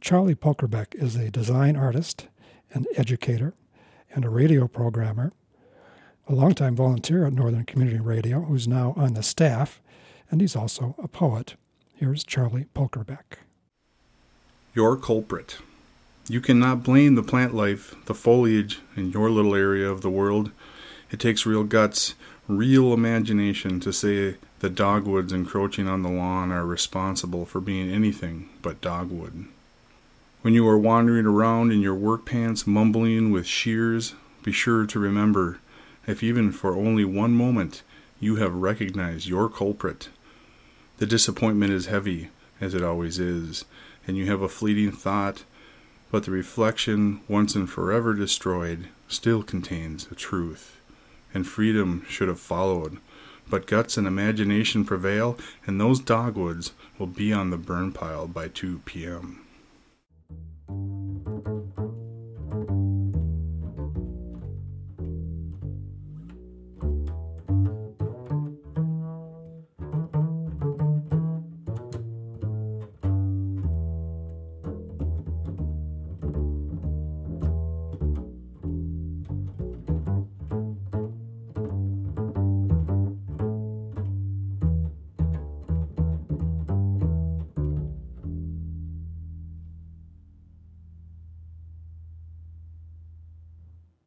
Charlie Polkerbeck is a design artist, an educator, and a radio programmer, a longtime volunteer at Northern Community Radio who's now on the staff, and he's also a poet. Here's Charlie Polkerbeck. Your culprit. You cannot blame the plant life, the foliage in your little area of the world. It takes real guts, real imagination to say the dogwoods encroaching on the lawn are responsible for being anything but dogwood. When you are wandering around in your work pants mumbling with shears, be sure to remember, if even for only one moment, you have recognized your culprit. The disappointment is heavy, as it always is, and you have a fleeting thought, but the reflection, once and forever destroyed, still contains a truth. And freedom should have followed, but guts and imagination prevail, and those dogwoods will be on the burn pile by 2 p.m.